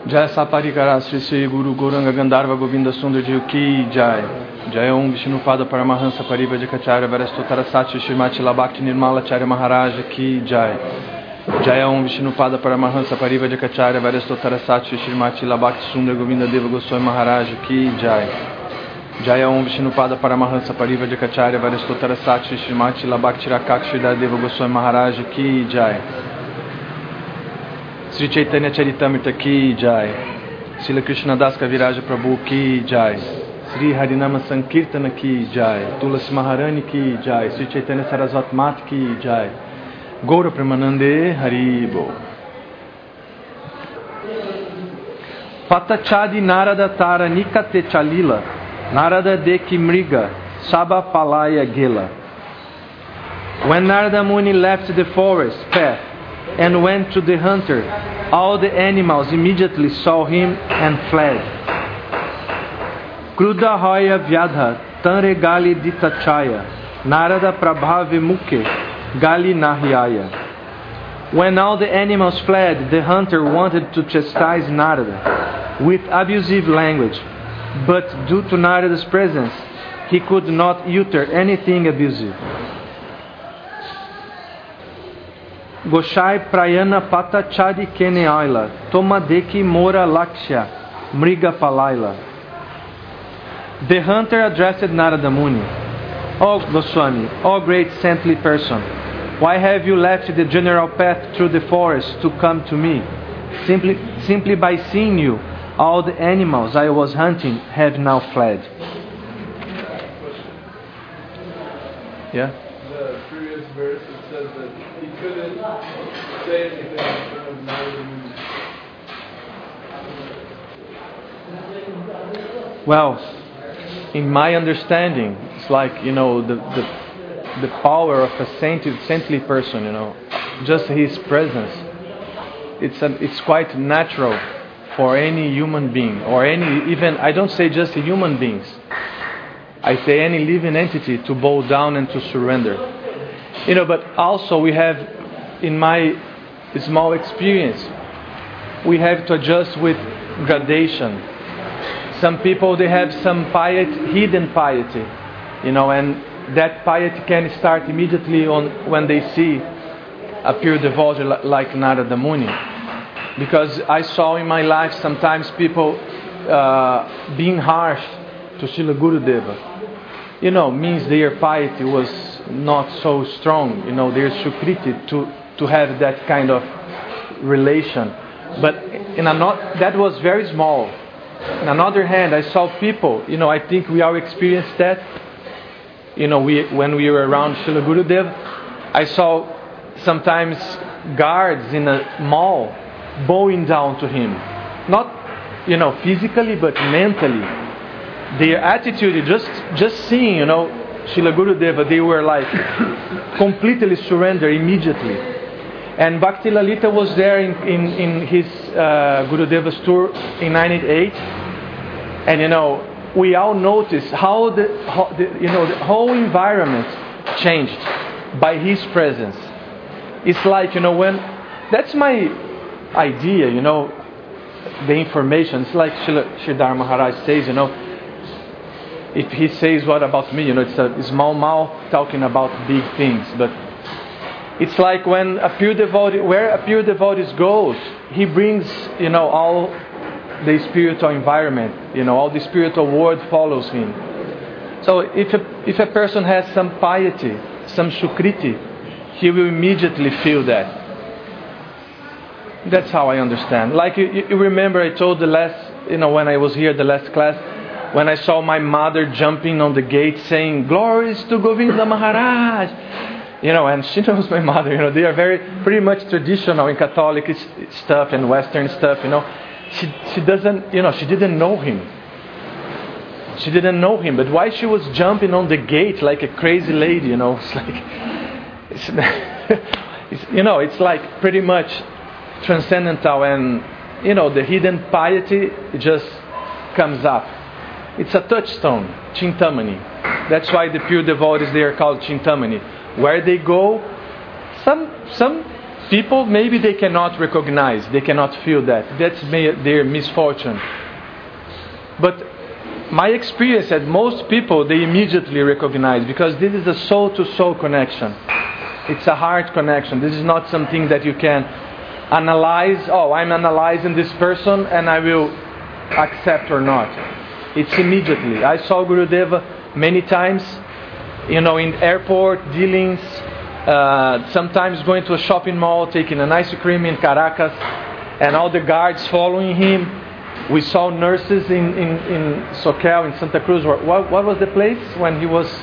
Jai Saparikara Sri Sri Guru Gauranga Gandharva Govinda Sundarji Ki Jai. Jai Om Vishnupada Paramahansa Parivajikacharya Varastotara Sati Srimati Labhakti Nirmala Charya Maharaj Ki Jai. Jai Om Vishnupada Paramahansa Parivajikacharya Varastotara Sati Srimati Labhakti Sundar Govinda Deva Goswami Maharaj Ki Jai. Jai Om Vishnupada Paramahansa Parivajikacharya Varastotara Sati Srimati Labhakti Rakakshi Deva Goswami Maharaj Ki Jai. Sri Chaitanya Charitamrita Ki Jai. Srila Krishna Das Kaviraja Prabhu Ki Jai. Sri Harinama Sankirtana Ki Jai. Tulasi Maharani Ki Jai. Sri Chaitanya Saraswati Mat Ki Jai. Gaura Premanande Haribo. Patachadi Narada Tara Nikate Chalila. Narada Deki Mriga Saba Palaya Gela. When Narada Muni left the forest path and went to the hunter, all the animals immediately saw him and fled. Kruda Hoya Vyadha Tanre Gali Ditachaya Narada Prabhave Mukhe Gali Nahyaya. When all the animals fled, the hunter wanted to chastise Narada with abusive language, but due to Narada's presence, he could not utter anything abusive. Goshai Prayana Pata Chadi Kene Aila Tomadeki Mora Lakshya Mriga Palaila. The hunter addressed Narada Muni. O Goswami, O great saintly person, why have you left the general path through the forest to come to me? Simply by seeing you, all the animals I was hunting have now fled. Yeah? The previous verse it says that he couldn't say anything in front of Narada Muni. Well, in my understanding, it's like, the power of a saintly person, just his presence. It's quite natural for any human being, or even I don't say just human beings. I say any living entity to bow down and to surrender. But also we have, in my small experience, we have to adjust with gradation. Some people, they have some hidden piety, and that piety can start immediately when they see a pure devotee like Narada Muni. Because I saw in my life sometimes people being harsh to Srila Gurudeva. Means their piety was not so strong, their sukriti to have that kind of relation. But that was very small. On another hand, I saw people, I think we all experienced that, when we were around Srila Gurudev. I saw sometimes guards in a mall bowing down to him. Not, physically, but mentally. Their attitude, just seeing, Srila Gurudeva, they were like completely surrender immediately. And Bhakti Lalita was there in his Gurudeva's tour in 98, and we all noticed how the whole environment changed by his presence. It's like when that's my idea, the information. It's like Sridhar Maharaj says, if he says what about me, it's a small mouth talking about big things, but it's like when where a pure devotee goes, he brings, all the spiritual environment, all the spiritual world follows him. So if a person has some piety, some sukriti, he will immediately feel that. That's how I understand. Like you remember, I told when I was here the last class, when I saw my mother jumping on the gate saying, "Glories to Govinda Maharaj." And she knows my mother, they are pretty much traditional in Catholic stuff and Western stuff, She doesn't, she didn't know him. She didn't know him, but why she was jumping on the gate like a crazy lady, it's like, it's like pretty much transcendental, and, the hidden piety just comes up. It's a touchstone, Chintamani. That's why the pure devotees, they are called Chintamani. Where they go, some People, maybe they cannot recognize, they cannot feel that. That's their misfortune. But my experience is that most people, they immediately recognize, because this is a soul-to-soul connection. It's a heart connection. This is not something that you can analyze. Oh, I'm analyzing this person and I will accept or not. It's immediately. I saw Gurudeva many times, in airport dealings, sometimes going to a shopping mall, taking an ice cream in Caracas, and all the guards following him. We saw nurses in Soquel, in Santa Cruz. What was the place when he was?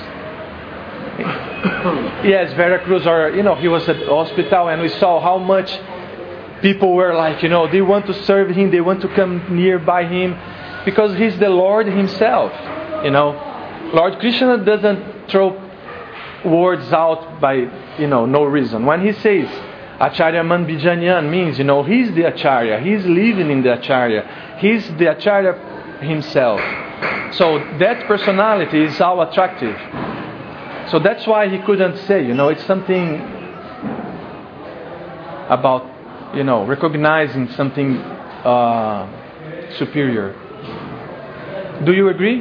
Yes, Veracruz, or he was at the hospital, and we saw how much people were like, they want to serve him, they want to come nearby him, because he's the Lord himself. Lord Krishna doesn't throw words out by no reason. When he says Acharya Man Bijanyan, means he's the Acharya, he's living in the Acharya, he's the Acharya himself. So that personality is how attractive. So that's why he couldn't say, it's something about, recognizing something superior. Do you agree?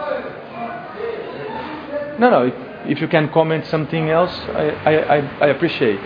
No. If you can comment something else, I appreciate.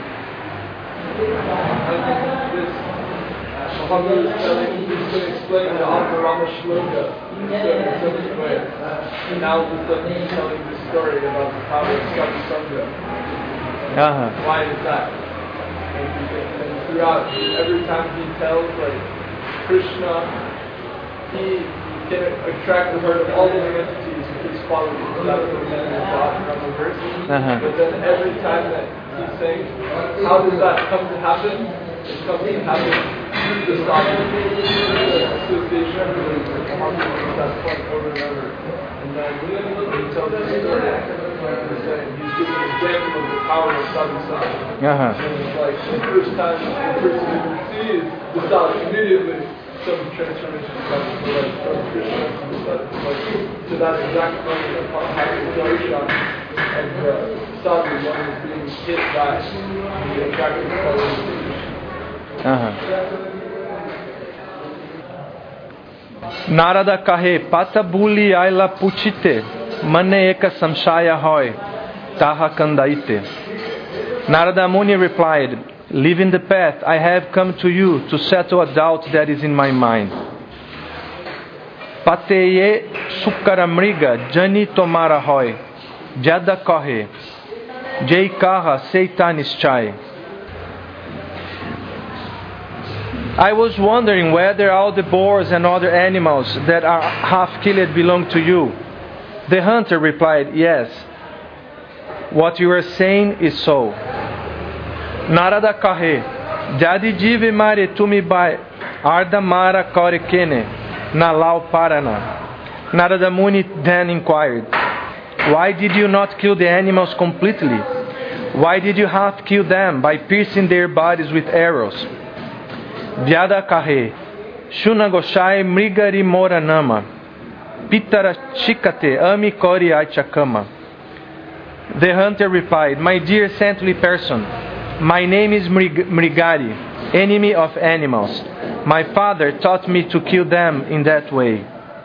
Muhammad is telling, he's going to explain the Antarama Shloka in a certain way. And now he's telling this story about the power of Sadhu Sangha. Why is that? And throughout, every time he tells, Krishna, he can attract the heart of all living entities with his qualities. That's the meaning of the Antarama verse. But then every time that he's saying, how does that come to happen? It comes to happen through the sadhu, the association with Muhammad at that point over and over. And then he tells the story, he's giving an example of the power of sadhu sangha. And it's like the first time the person even sees the sadhu, immediately some transformation comes from Krishna to that exact moment of having darshan, and sadhu, one is being hit by the attractive qualities of Krishna. Narada kahe patabuli aila puchite mane eka samshaya hoy taha kandaite. Narada Muni replied, leaving the path, I have come to you to settle a doubt that is in my mind. Pateye sukaramriga jani tomara hoy jada kahe jai kaha seita nischai. I was wondering whether all the boars and other animals that are half-killed belong to you. The hunter replied, yes. What you are saying is so. Narada kahe, jadi jive mare tumi bai, arda mara kore kene, na lau parana. Narada Muni then inquired, why did you not kill the animals completely? Why did you half kill them by piercing their bodies with arrows? Vyada kahe, shuna goshai mrigari mora nama, pitara chikate ami kori aichakama. The hunter replied, my dear saintly person, my name is Mrigari, enemy of animals. My father taught me to kill them in that way.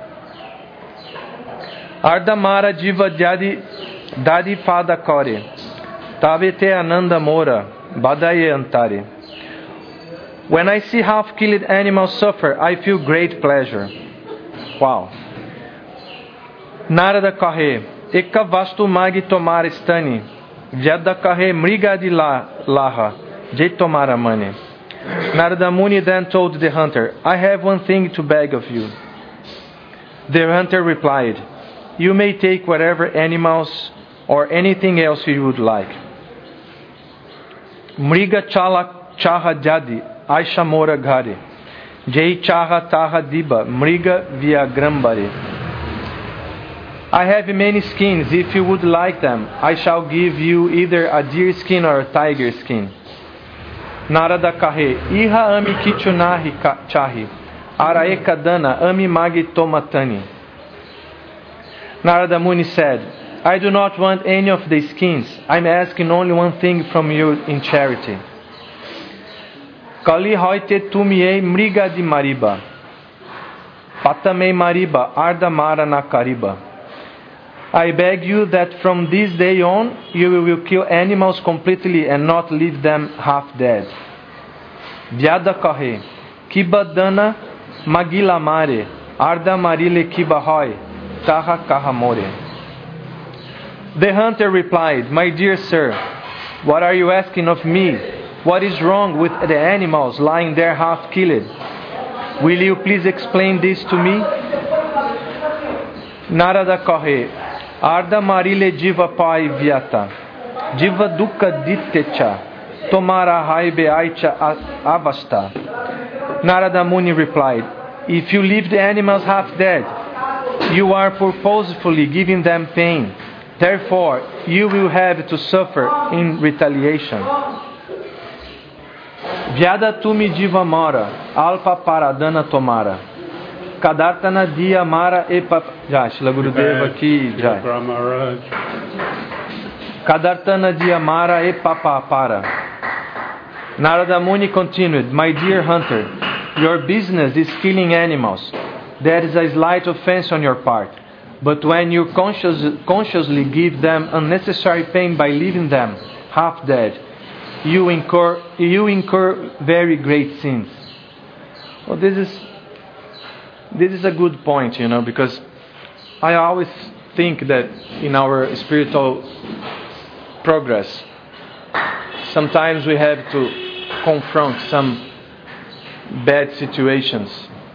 Ardamara jiva dadi pada kore, tavete ananda mora, badaye antare. When I see half-killed animals suffer, I feel great pleasure. Wow. Narada kahe, eka vastu magi tomara stani, vyada kahe mrigadi laha, je tomara mane. Narada Muni then told the hunter, I have one thing to beg of you. The hunter replied, you may take whatever animals or anything else you would like. Mriga chala chaha jadi, Aisha mora ghare, jai chaha taha diba, mriga via grambare. I have many skins. If you would like them, I shall give you either a deer skin or a tiger skin. Narada kahe, iha ami kichunahi chahi, araeka dana ami magi tomatani. Narada Muni said, I do not want any of the skins. I'm asking only one thing from you in charity. Kali hoite tumiei mriga di mariba. Patamei mariba, arda mara na kariba. I beg you that from this day on, you will kill animals completely and not leave them half dead. Vyada kahe, kiba dana magila mare, arda marile kiba hoi, taha kahamore. The hunter replied, My dear sir, what are you asking of me? What is wrong with the animals lying there half killed? Will you please explain this to me? Narada kahe, arda marile jiva pai vyata, jiva dukkha dittecha, tomara haibe aicha avasta. Narada Muni replied, if you leave the animals half dead, you are purposefully giving them pain. Therefore, you will have to suffer in retaliation. Vyada tumi jiva mara, alpa paradana tomara. Kadartana diya mara epa... Jai, Shila Gurudeva ki jai. Kadartana diya mara epa para. Narada Muni continued, My dear hunter, your business is killing animals. That is a slight offense on your part. But when you consciously give them unnecessary pain by leaving them half dead, you incur very great sins. Well, this is a good point, because I always think that in our spiritual progress, sometimes we have to confront some bad situations,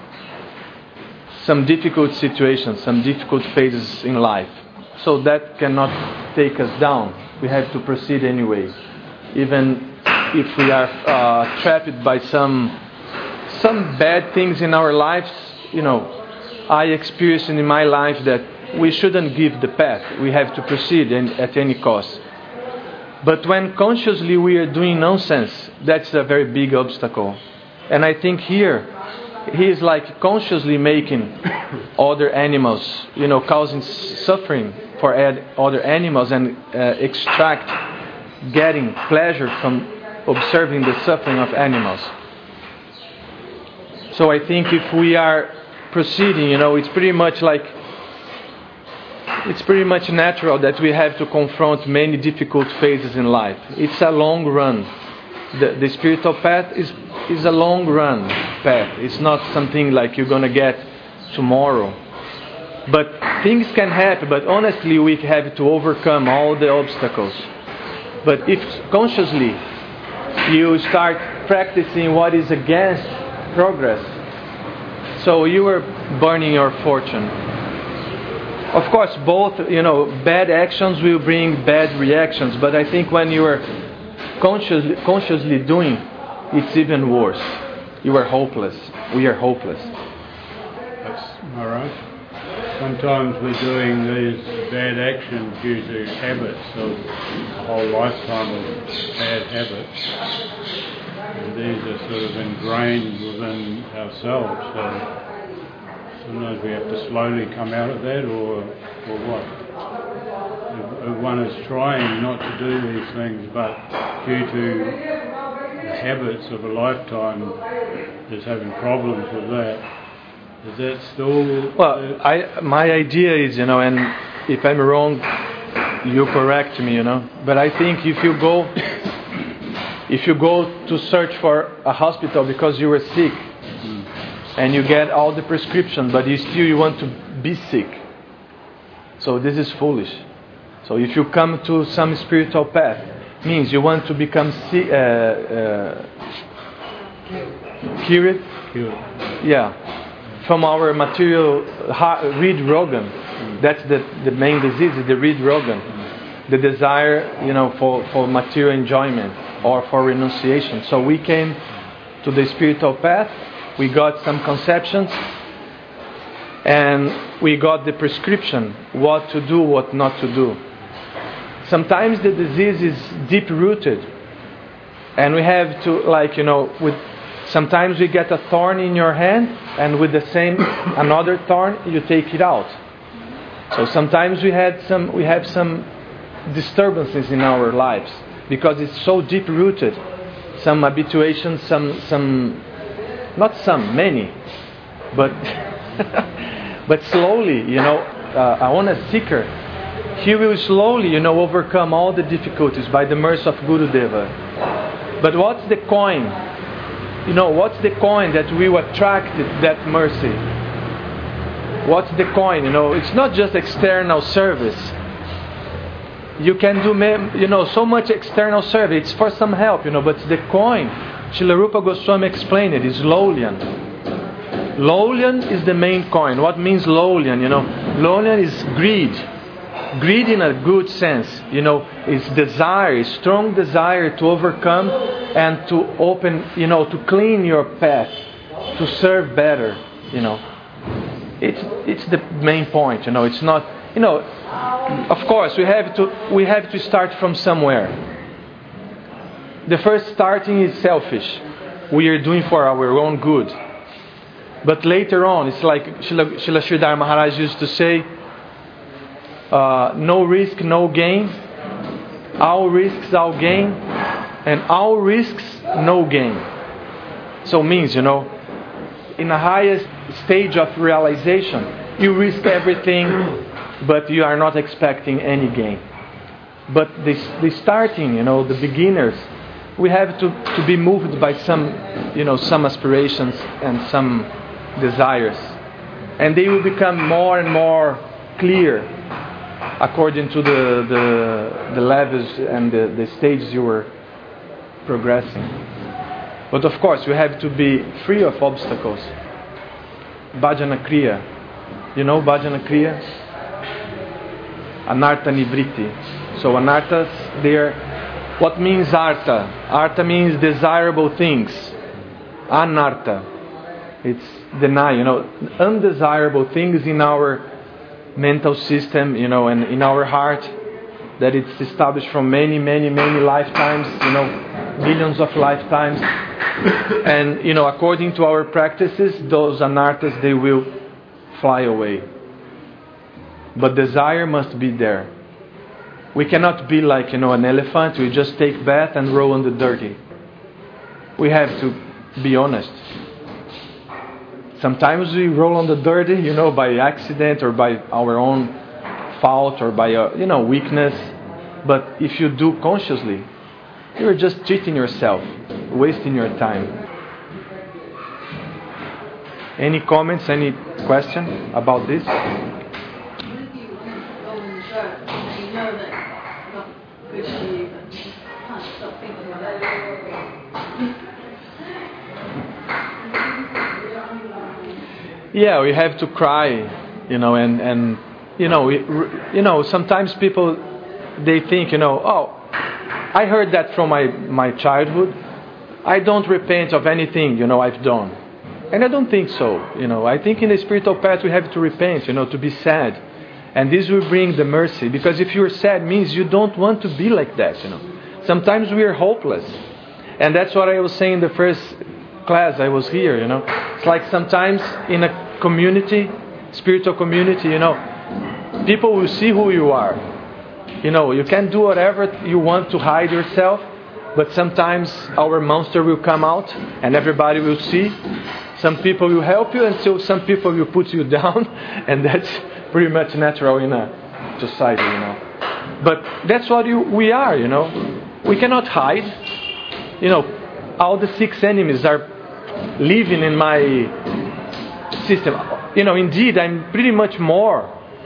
some difficult situations, some difficult phases in life. So that cannot take us down. We have to proceed anyway. Even if we are trapped by some bad things in our lives, I experienced in my life that we shouldn't give the path. We have to proceed at any cost. But when consciously we are doing nonsense, that's a very big obstacle. And I think here, he is like consciously making other animals, causing suffering for other animals and getting pleasure from observing the suffering of animals. So I think if we are proceeding, it's pretty much natural that we have to confront many difficult phases in life. It's a long run. The spiritual path is a long run path. It's not something like you're going to get tomorrow. But things can happen, but honestly we have to overcome all the obstacles. But if consciously you start practicing what is against progress, so you are burning your fortune. Of course, both, bad actions will bring bad reactions, but I think when you are consciously doing, it's even worse. You are hopeless. We are hopeless. That's all right. Sometimes we're doing these bad actions due to habits of a whole lifetime of bad habits. And these are sort of ingrained within ourselves. So sometimes we have to slowly come out of that, or what? If one is trying not to do these things, but due to the habits of a lifetime is having problems with that, is that still... Well, my idea is, and if I'm wrong, you correct me, but I think if you go to search for a hospital because you were sick, and you get all the prescription, but you want to be sick, so this is foolish. So if you come to some spiritual path, means you want to become cured. Yeah. From our material, read Rogan. That's the main disease, is the read Rogan. The desire, for material enjoyment or for renunciation. So we came to the spiritual path, we got some conceptions, and we got the prescription, what to do, what not to do. Sometimes the disease is deep-rooted, and we have to, sometimes we get a thorn in your hand, and with the same another thorn, you take it out. So sometimes we have some disturbances in our lives because it's so deep-rooted. some habituations, many, but but slowly, I want a seeker. He will slowly, overcome all the difficulties by the mercy of Gurudeva. But what's the coin? What's the coin that will attract that mercy? What's the coin? It's not just external service. You can do, so much external service. It's for some help, but the coin, Srila Rupa Goswami explained it, is lowlian. Lowlian is the main coin. What means lowlian? Lowlian is greed. Greed in a good sense, is desire, strong desire to overcome and to open, to clean your path, to serve better, It's the main point, It's not, of course we have to start from somewhere. The first starting is selfish. We are doing for our own good. But later on, it's like Srila Sridhar Maharaj used to say, no risk, no gain. All risks, all gain. And all risks, no gain. So means, in the highest stage of realization, you risk everything, but you are not expecting any gain. But the starting, the beginners, we have to be moved by some aspirations and some desires. And they will become more and more clear according to the levels and the stages you were progressing. But of course, we have to be free of obstacles. Bhajana Kriya. Bhajana Kriya? Anartha Nivriti. So anarthas, what means artha? Artha means desirable things. Anartha. It's deny, undesirable things in our mental system, and in our heart, that it's established from many, many, many lifetimes, millions of lifetimes. And, according to our practices, those anarthas, they will fly away. But desire must be there. We cannot be like, an elephant. We just take bath and roll on the dirty. We have to be honest. Sometimes we roll on the dirty, by accident or by our own fault or by, weakness. But if you do consciously, you're just cheating yourself, wasting your time. Any comments, any question about this? Yeah, we have to cry, and sometimes people, they think, oh, I heard that from my childhood. I don't repent of anything, I've done. And I don't think so, I think in the spiritual path we have to repent, to be sad. And this will bring the mercy, because if you're sad, means you don't want to be like that, Sometimes we are hopeless. And that's what I was saying in the first class I was here, It's like sometimes in a community, spiritual community, people will see who you are. You can do whatever you want to hide yourself, but sometimes our monster will come out and everybody will see. Some people will help you, and so some people will put you down, and that's pretty much natural in a society, But that's what we are, We cannot hide. All the 6 enemies are living in my system. Indeed, I'm pretty much more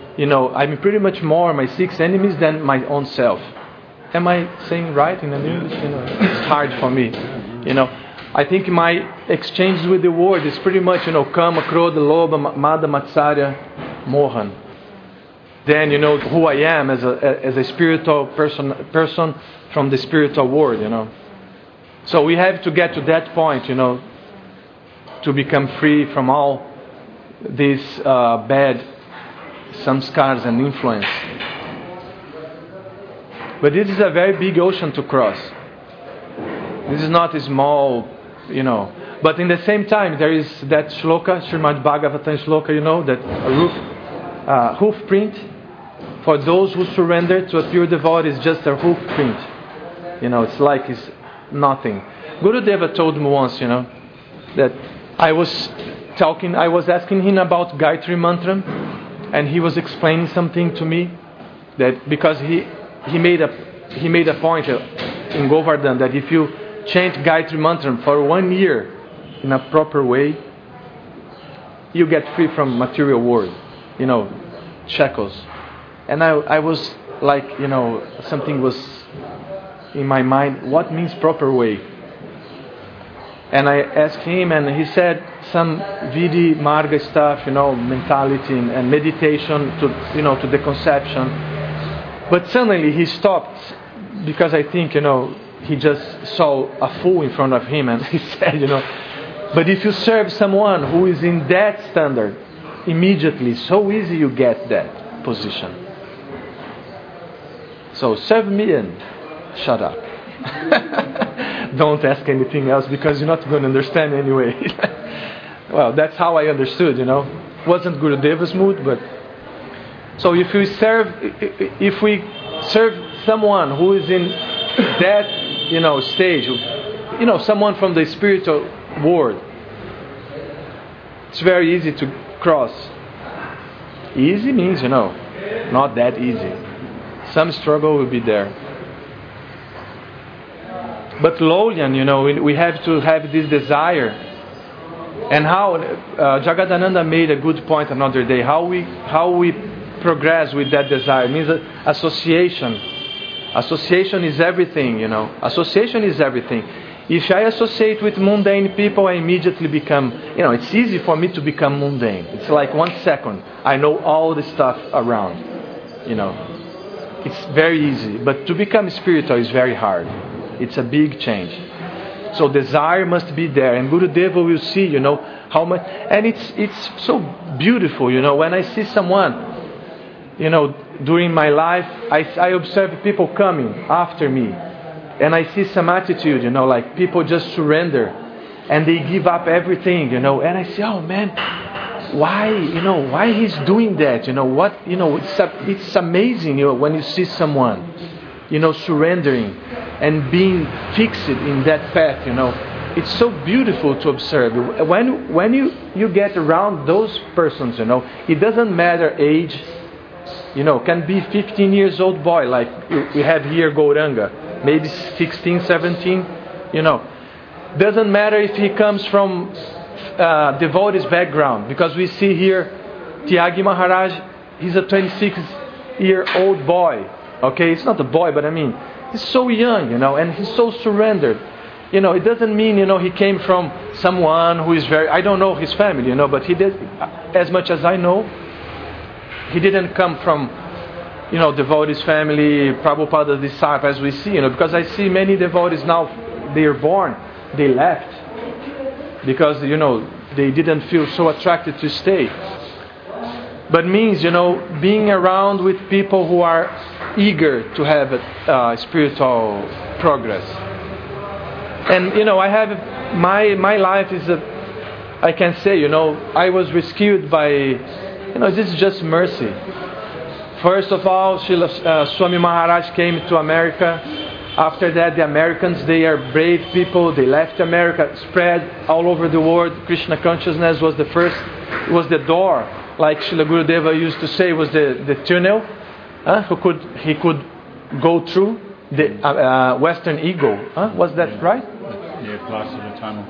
my 6 enemies than my own self. Am I saying right in English? It's hard for me. I think my exchange with the world is pretty much, Kama, Krodha, Lobha, Mada, Matsarya, Mohan. Then, who I am as a spiritual person from the spiritual world, So we have to get to that point, to become free from all these bad samskars and influence. But this is a very big ocean to cross. This is not a small, But in the same time, there is that shloka, Srimad Bhagavatam shloka, that a hoof print. For those who surrender to a pure devotee is just a hoof print. It's like it's nothing. Gurudeva told me once, that I was asking him about Gayatri Mantra, and he was explaining something to me, that because he made a point in Govardhan that if you chant Gayatri Mantra for 1 year in a proper way, you get free from material world, shackles. And I was like, something was in my mind, what means proper way? And I asked him, and he said some Vidhi Marga stuff, mentality and meditation to the conception. But suddenly he stopped, because I think, he just saw a fool in front of him, and he said, but if you serve someone who is in that standard, immediately, so easy you get that position. So serve me and shut up. Don't ask anything else, because you're not going to understand anyway. Well, that's how I understood, Wasn't Gurudeva's mood, but... So if we serve someone who is in that, stage, someone from the spiritual world, it's very easy to cross. Easy means, not that easy. Some struggle will be there. But Lowlian, we have to have this desire. And how Jagadananda made a good point another day. How we progress with that desire. It means association. Association is everything, Association is everything. If I associate with mundane people, I immediately become, it's easy for me to become mundane. It's like 1 second. I know all the stuff around, It's very easy. But to become spiritual is very hard. It's a big change. So desire must be there. And Gurudeva will see, how much. And it's so beautiful, when I see someone, during my life, I observe people coming after me. And I see some attitude, like people just surrender. And they give up everything, And I say, oh man, why he's doing that? It's amazing, when you see someone, surrendering and being fixed in that path, It's so beautiful to observe. When you get around those persons, it doesn't matter age, can be 15 years old boy, like we have here Gauranga, maybe 16, 17, Doesn't matter if he comes from devotee's background, because we see here Tyagi Maharaj, he's a 26-year-old boy. Okay, it's not a boy, but he's so young, and he's so surrendered. It doesn't mean, he came from someone who is I don't know his family, but he did, as much as I know, he didn't come from, devotee's family, Prabhupada's disciple, as we see, because I see many devotees now, they are born, they left, because, they didn't feel so attracted to stay. But means, being around with people who are eager to have spiritual progress. And, I have, my life is I can say, I was rescued by, this is just mercy. First of all, Swami Maharaj came to America. After that, the Americans, they are brave people. They left America, spread all over the world. Krishna consciousness was the first, it was the door. Like Srila Gurudeva used to say, was the tunnel. He could go through the Western ego. Was that right? Yeah, plus of the tunnel.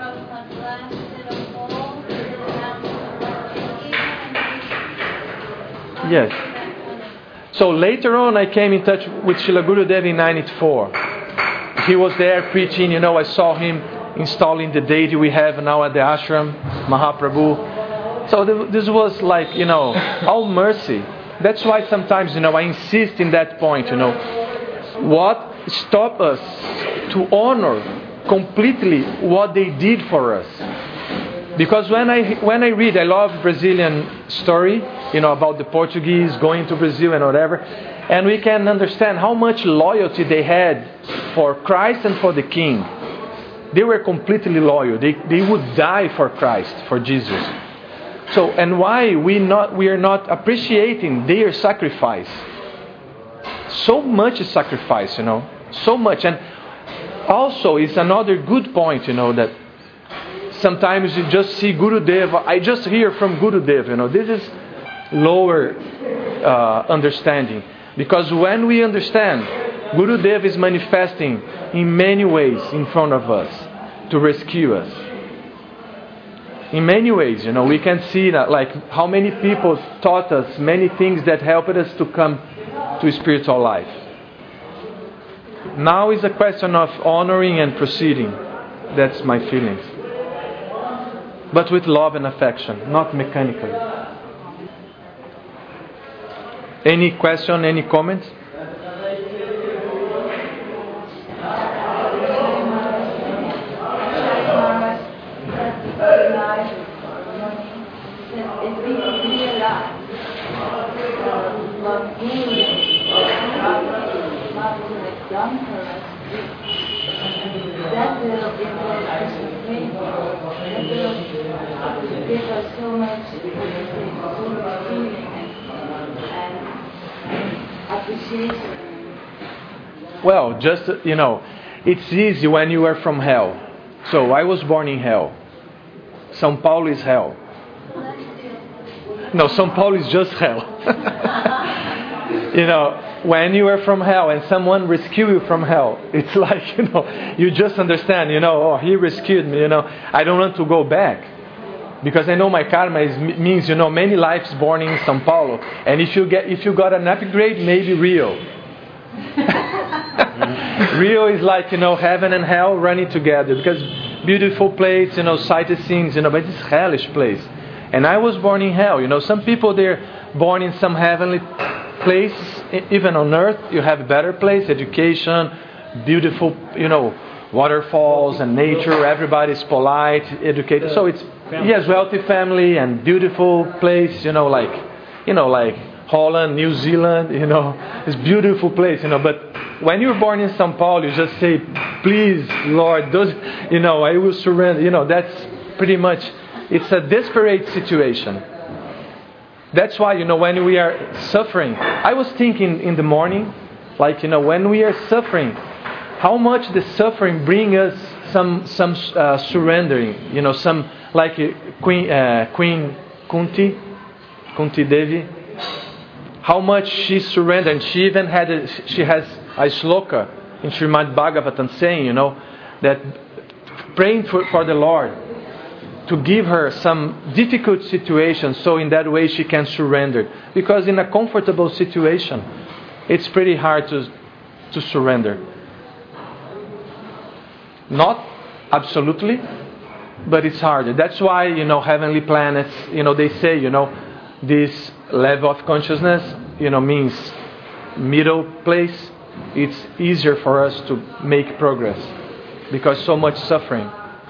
Yes. So later on, I came in touch with Srila Gurudeva in 94. He was there preaching, I saw him installing the deity we have now at the ashram, Mahaprabhu. So this was like, all mercy. That's why sometimes, I insist in that point, what stopped us to honor completely what they did for us. Because when I read, I love Brazilian story, about the Portuguese going to Brazil and whatever, and we can understand how much loyalty they had for Christ and for the King. They were completely loyal. They would die for Christ, for Jesus. So, and why we are not appreciating their sacrifice? So much sacrifice, so much. And also, it's another good point, that sometimes you just see Gurudev. I just hear from Gurudev. This is lower understanding. Because when we understand, Gurudev is manifesting in many ways in front of us to rescue us. In many ways, we can see that, like how many people taught us many things that helped us to come to spiritual life. Now is a question of honoring and proceeding. That's my feelings. But with love and affection, not mechanically. Any question, any comments? That will involve participation. That will give us so much feeling and appreciation. Well, just, it's easy when you are from hell. So I was born in hell. São Paulo is hell. No, São Paulo is just hell. When you are from hell and someone rescue you from hell, it's like, you just understand, oh, he rescued me, I don't want to go back. Because I know my karma means, many lives born in São Paulo. And if you got an upgrade, maybe Rio. Rio is like, heaven and hell running together. Because beautiful place, sightseeing, but it's hellish place. And I was born in hell. Some people, they're born in some heavenly place. Even on earth, you have a better place, education, beautiful, waterfalls and nature. Everybody's polite, educated. So it's, yes, wealthy family and beautiful place, like Holland, New Zealand, it's beautiful place, But when you're born in São Paulo, you just say, please, Lord, I will surrender. That's pretty much, it's a desperate situation. That's why, when we are suffering, I was thinking in the morning, when we are suffering, how much the suffering bring us some surrendering, some, like Queen Kunti Devi, how much she surrendered. And she even she has a shloka in Srimad Bhagavatam saying, that praying for the Lord to give her some difficult situation, so in that way she can surrender. Because in a comfortable situation, it's pretty hard to surrender. Not absolutely, but it's harder. That's why, heavenly planets, they say, this level of consciousness, means middle place. It's easier for us to make progress because so much suffering.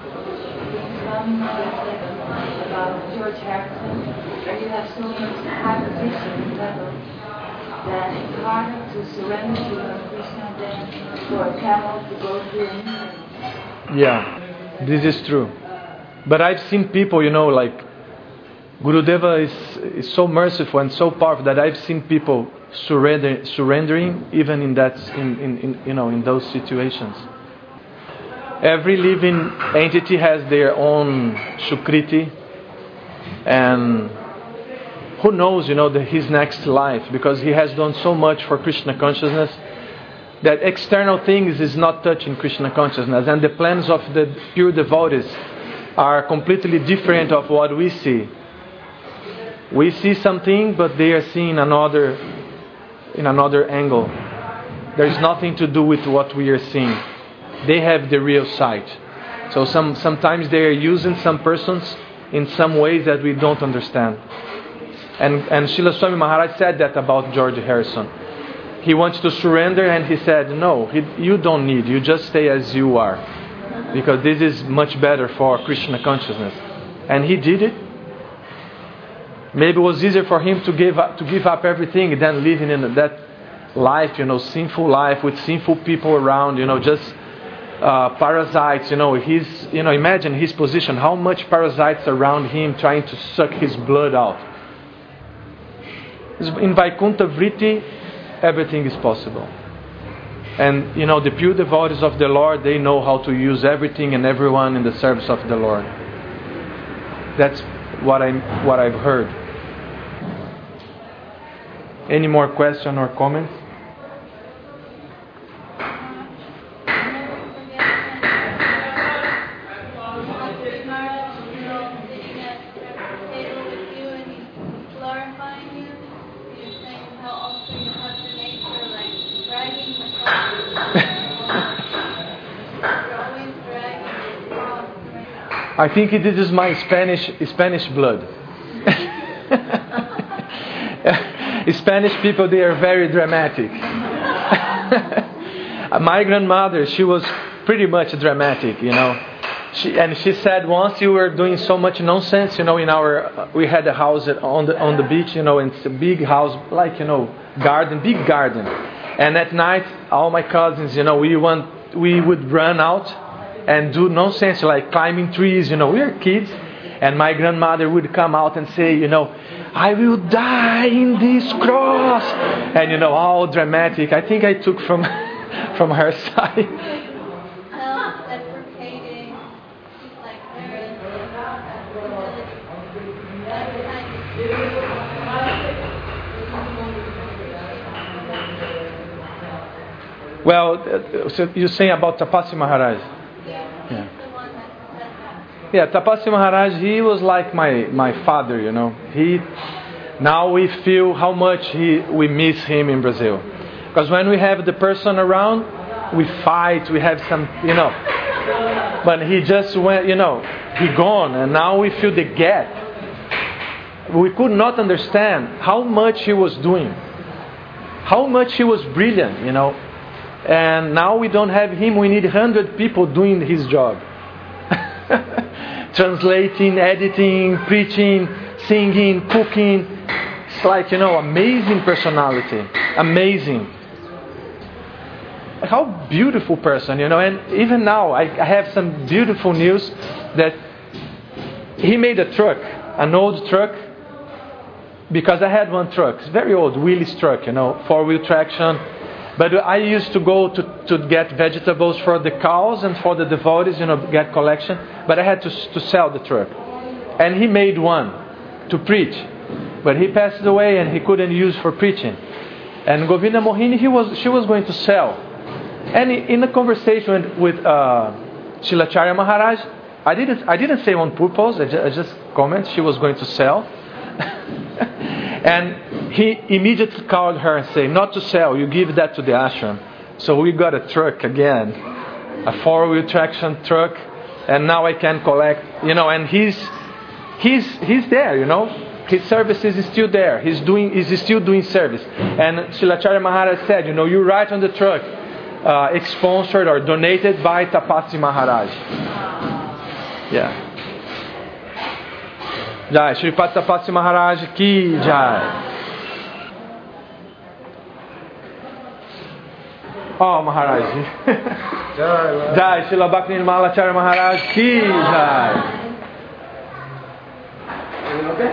About George Harrison, where you have so much high position level that it's harder to surrender to Krishna than for a camel to go through anything. Yeah, this is true. But I've seen people, like Gurudeva is so merciful and so powerful that I've seen people surrendering even in that in those situations. Every living entity has their own Sukriti, and who knows, his next life, because he has done so much for Krishna consciousness that external things is not touching Krishna consciousness, and the plans of the pure devotees are completely different of what we see. We see something, but they are seeing in another angle. There is nothing to do with what we are seeing. They have the real sight. So sometimes they are using some persons in some ways that we don't understand. And Srila Swami Maharaj said that about George Harrison. He wants to surrender, and he said, no, you don't need. You just stay as you are. Because this is much better for Krishna consciousness. And he did it. Maybe it was easier for him to give up everything than living in that life, sinful life with sinful people around, just parasites, imagine his position, how much parasites around him trying to suck his blood out. In Vaikuntha Vritti, everything is possible. And, you know, the pure devotees of the Lord, they know how to use everything and everyone in the service of the Lord. That's what I've heard. Any more question or comments? I think this is my Spanish blood. Spanish people, they are very dramatic. My grandmother, she was pretty much dramatic, you know. She said once you were doing so much nonsense, you know, we had a house on the beach, you know, and it's a big house, like, you know, big garden. And at night, all my cousins, you know, we would run out and do nonsense like climbing trees, you know. We were kids, and my grandmother would come out and say, you know, I will die in this cross, and, you know, all dramatic. I think I took from her side. Well, so you're saying about Tapasi Maharaj? Yeah, Tapasi Maharaj, he was like my father, you know. Now we feel how much we miss him in Brazil. Because when we have the person around, we fight, we have some, you know. But he just went, you know, he gone, and now we feel the gap. We could not understand how much he was doing, how much he was brilliant, you know. And now we don't have him, we need 100 people doing his job. Translating, editing, preaching, singing, cooking. It's like, you know, amazing personality. Amazing. How beautiful person, you know. And even now, I have some beautiful news that he made a truck, an old truck, because I had one truck. It's very old, Willys truck, you know, 4-wheel traction. But I used to go to get vegetables for the cows and for the devotees, you know, get collection. But I had to sell the truck. And he made one to preach. But he passed away and he couldn't use for preaching. And Govinda Mohini, she was going to sell. And in a conversation with Shilacharya Maharaj, I didn't say on purpose, I just comment she was going to sell. And he immediately called her and said, not to sell, you give that to the ashram. So we got a truck again, a 4-wheel traction truck, and now I can collect, you know, and he's there, you know. His service is still there. He's still doing service. And Shilacharya Maharaj said, you know, you write on the truck, sponsored or donated by Tapasi Maharaj. Yeah. Jai, Shripad Tapasi Maharaj ki Jai. Oh, Maharaj. Jai, Srila Bhakti Nirmalacharya Maharaj ki Jai. Okay?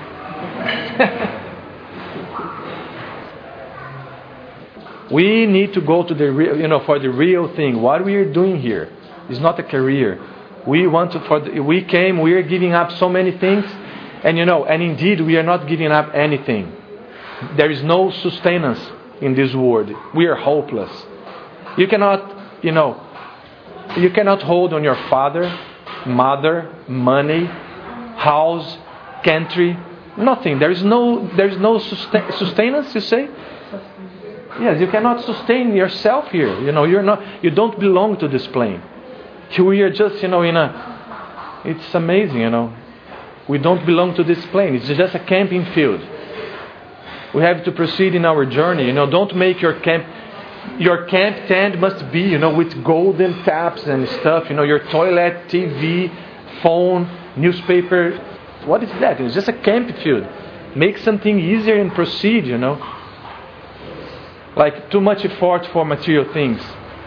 We need to go to the real, you know, for the real thing. What we are doing here is not a career. We want to, we are giving up so many things. And you know, and indeed we are not giving up anything. There is no sustenance in this world. We are hopeless. You cannot hold on your father, mother, money, house, country, nothing. There is no sustenance, you say? Yes, you cannot sustain yourself here. You know, you don't belong to this plane. We are just, you know, it's amazing, you know. We don't belong to this plane. It's just a camping field. We have to proceed in our journey. You know, don't make your camp tent must be, you know, with golden taps and stuff. You know, your toilet, TV, phone, newspaper. What is that? It's just a camp field. Make something easier and proceed, you know. Like too much effort for material things.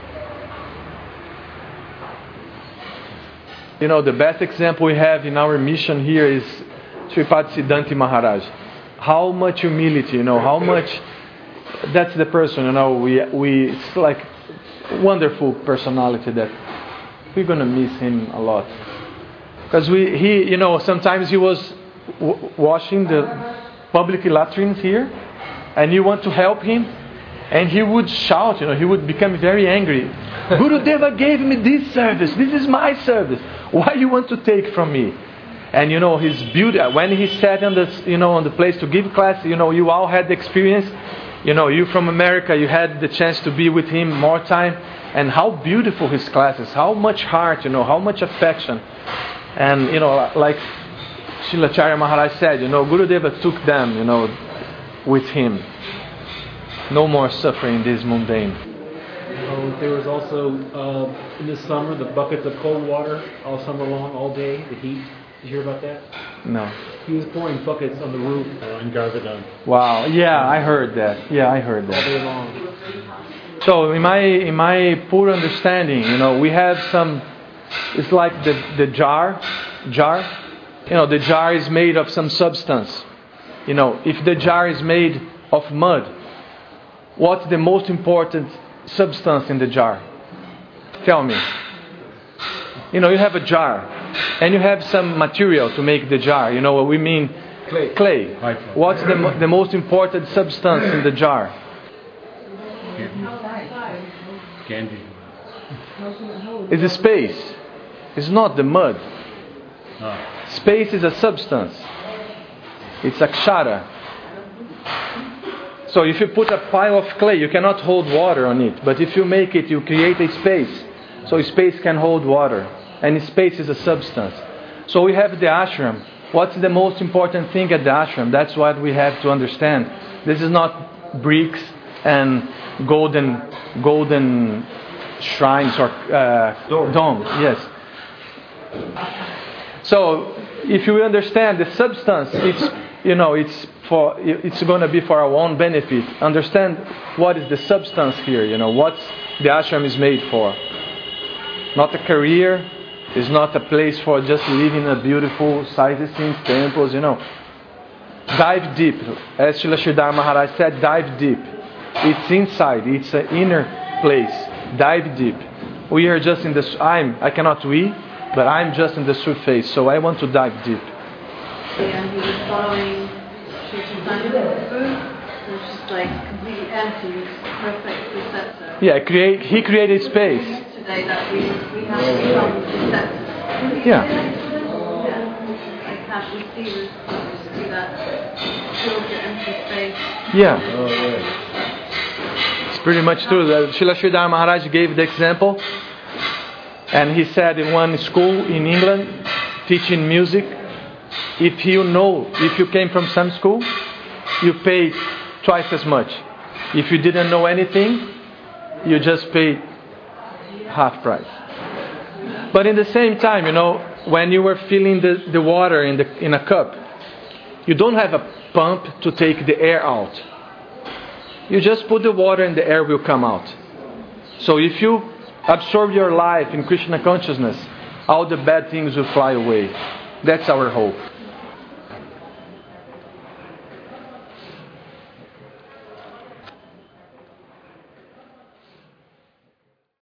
You know, the best example we have in our mission here is Sripad Siddhanti Maharaj. How much humility, you know, how much, that's the person, you know, it's like wonderful personality that we're going to miss him a lot. Because sometimes he was washing the public latrines here, and you want to help him, and he would shout, he would become very angry. Gurudeva gave me this service. This is my service. Why you want to take from me? And his beauty, when he sat on the place to give class, you all had the experience. You from America, you had the chance to be with him more time. And how beautiful his classes, how much heart, how much affection. And, like Srila Acharya Maharaj said, Gurudeva took them, with him. No more suffering in this mundane. There was also, in the summer, the buckets of cold water all summer long, all day, the heat. Did you hear about that? No. He was pouring buckets on the roof. In Govardhan. Wow. Yeah, I heard that. All day long. So in my poor understanding, we have some. It's like the jar. The jar is made of some substance. If the jar is made of mud, what's the most important substance in the jar? Tell me. You have a jar, and you have some material to make the jar. You know what we mean? Clay. What's the most important substance in the jar? Candy. It's a space. It's not the mud. Space is a substance. It's akshara. So if you put a pile of clay, you cannot hold water on it. But if you make it, you create a space. So space can hold water. And space is a substance. So we have the ashram. What's the most important thing at the ashram? That's what we have to understand. This is not bricks and golden shrines or dome. Yes. So if you understand the substance, it's going to be for our own benefit. Understand what is the substance here. What the ashram is made for. Not a career. It's not a place for just living a beautiful sightseeing temples. Dive deep. As Srila Sridhar Maharaj said, dive deep. It's inside. It's an inner place. Dive deep. We are just in this. But I'm just in the surface. So I want to dive deep. And he was following Sri Chaitanya's food, which is like completely empty. It's perfect receptor. Yeah, he created space. Today that we have to become receptive. Yeah. Like Cash receivers do that. Fill the empty space. Yeah. It's pretty much true. Srila Sridhar Maharaj gave the example. And he said in one school in England, teaching music, if you came from some school, you pay twice as much. If you didn't know anything, you just pay half price. But in the same time, when you were filling the water in a cup, you don't have a pump to take the air out. You just put the water and the air will come out. So if you absorb your life in Krishna consciousness, all the bad things will fly away. That's our hope.